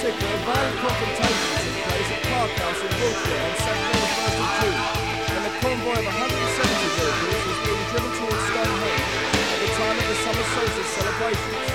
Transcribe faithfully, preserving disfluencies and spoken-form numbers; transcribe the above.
particular, a violent confrontation took place at Park House in Wiltshire on Saturday the first of June, when a convoy of one hundred seventy vehicles was being driven towards Stonehenge at the time of the summer solstice celebrations.